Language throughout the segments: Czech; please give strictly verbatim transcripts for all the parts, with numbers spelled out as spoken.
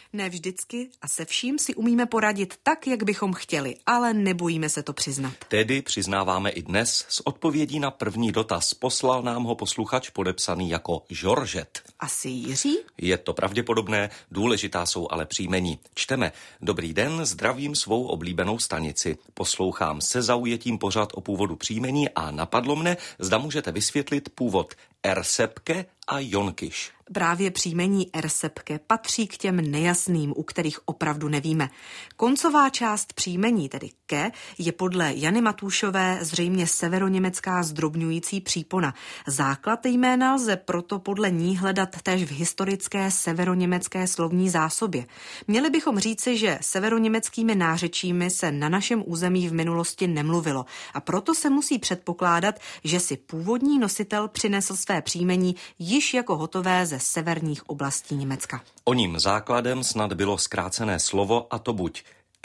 Ne vždycky a se vším si umíme poradit tak, jak bychom chtěli, ale nebojíme se to přiznat. Tedy přiznáváme i dnes s odpovědí na první dotaz. Poslal nám ho posluchač podepsaný jako Žoržet. Asi Jiří? Je to pravděpodobné, důležitá jsou ale příjmení. Čteme: Dobrý den, zdravím svou oblíbenou stanici. Poslouchám se zaujetím pořad o původu příjmení a napadlo mne, zda můžete vysvětlit původ Ersebke a Jonkyš. Právě příjmení Ersebke patří k těm nejasným, u kterých opravdu nevíme. Koncová část příjmení, tedy ke, je podle Jany Matúšové zřejmě severoněmecká zdrobňující přípona. Základ jména lze proto podle ní hledat též v historické severoněmecké slovní zásobě. Měli bychom říci, že severoněmeckými nářečími se na našem území v minulosti nemluvilo a proto se musí předpokládat, že si původní nositel přinesl své příjmení již jako hotové ze severních oblastí Německa. O ním základem snad bylo zkrácené slovo, a to buď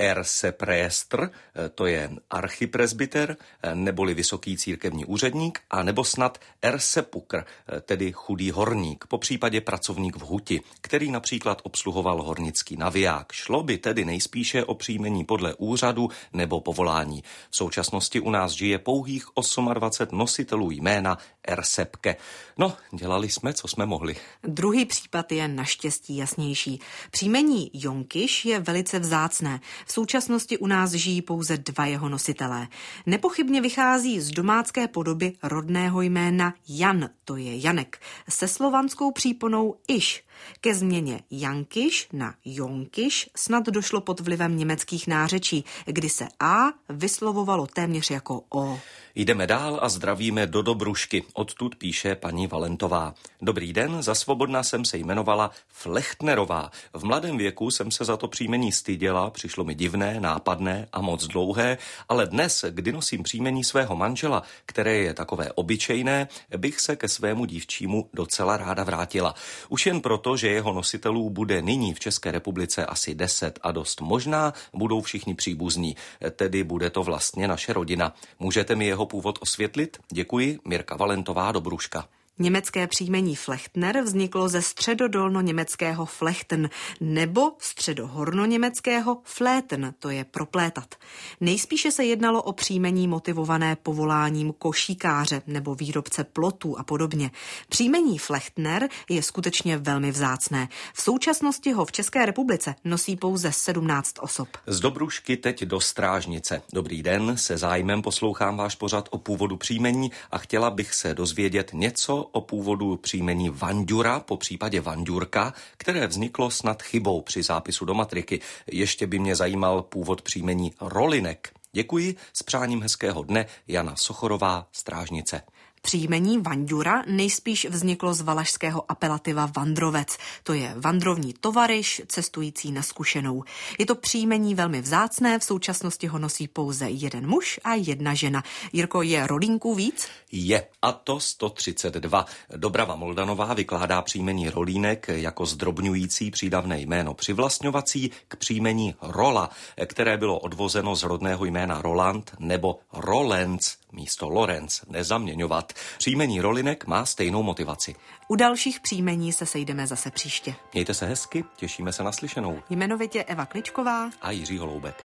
Erseprestr, to je archipresbyter, neboli vysoký církevní úředník, a nebo snad Ersepukr, tedy chudý horník, po případě pracovník v huti, který například obsluhoval hornický naviják. Šlo by tedy nejspíše o příjmení podle úřadu nebo povolání. V současnosti u nás žije pouhých dvacet osm nositelů jména Ersebke. No, dělali jsme, co jsme mohli. Druhý případ je naštěstí jasnější. Příjmení Jonkyš je velice vzácné. V současnosti u nás žijí pouze dva jeho nositelé. Nepochybně vychází z domácké podoby rodného jména Jan, to je Janek, se slovanskou příponou iš. Ke změně Jankyš na Jonkyš snad došlo pod vlivem německých nářečí, kdy se A vyslovovalo téměř jako O. Jdeme dál a zdravíme do Dobrušky. Odtud píše paní Valentová. Dobrý den, za svobodna jsem se jmenovala Flechtnerová. V mladém věku jsem se za to příjmení styděla, přišlo mi divné, nápadné a moc dlouhé, ale dnes, kdy nosím příjmení svého manžela, které je takové obyčejné, bych se ke svému dívčímu docela ráda vrátila. Už jen proto, že jeho nositelů bude nyní v České republice asi deset a dost možná budou všichni příbuzní, tedy bude to vlastně naše rodina. Můžete mi jeho původ osvětlit? Děkuji, Mirka Valentová, Dobruška. Německé příjmení Flechtner vzniklo ze středodolno-německého Flechten nebo středohorno-německého Fléten, to je proplétat. Nejspíše se jednalo o příjmení motivované povoláním košíkáře nebo výrobce plotů a podobně. Příjmení Flechtner je skutečně velmi vzácné. V současnosti ho v České republice nosí pouze sedmnáct osob. Z Dobrušky teď do Strážnice. Dobrý den, se zájmem poslouchám váš pořad o původu příjmení a chtěla bych se dozvědět něco o původu příjmení Vanďura, po případě Vanďurka, které vzniklo snad chybou při zápisu do matriky. Ještě by mě zajímal původ příjmení Rolinek. Děkuji, s přáním hezkého dne, Jana Sochorová, Strážnice. Příjmení Vanďura nejspíš vzniklo z valašského apelativa vandrovec. To je vandrovní tovaryš, cestující na zkušenou. Je to příjmení velmi vzácné, v současnosti ho nosí pouze jeden muž a jedna žena. Jirko, je Rolínků víc? Je, a to sto třicet dva. Dobrava Moldanová vykládá příjmení Rolínek jako zdrobňující přídavné jméno přivlastňovací k příjmení Rola, které bylo odvozeno z rodného jména Roland nebo Rolenc místo Lorenz, nezaměňovat. Příjmení Rolinek má stejnou motivaci. U dalších příjmení se sejdeme zase příště. Mějte se hezky, těšíme se na slyšenou. Jmenovitě Eva Kličková a Jiří Holoubek.